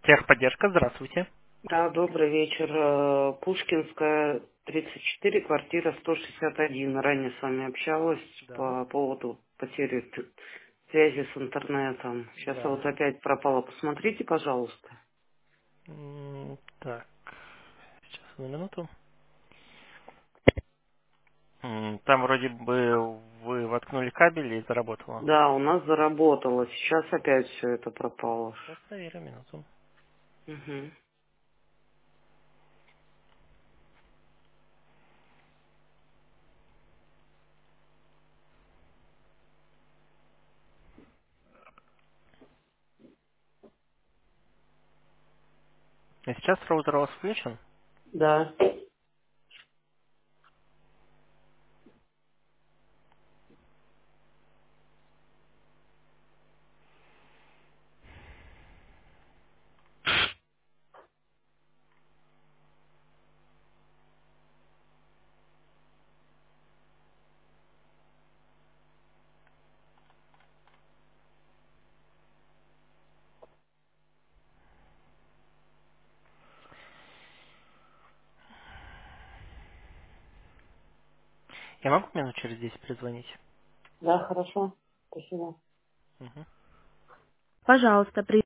Техподдержка, здравствуйте. Да, добрый вечер. Пушкинская, 34, квартира 161. Ранее с вами общалась Да. по поводу потери связи с интернетом. Сейчас вот Да. опять пропала. Посмотрите, пожалуйста. Так, сейчас, одну минуту. Там вроде бы вы воткнули кабель и заработало. Да, у нас заработало. Сейчас опять все это пропало. Сейчас проверю, минуту. Угу. А сейчас роутер у вас включен? Да. Я могу минут через 10 перезвонить? Да, хорошо. Спасибо. Мгм. Пожалуйста,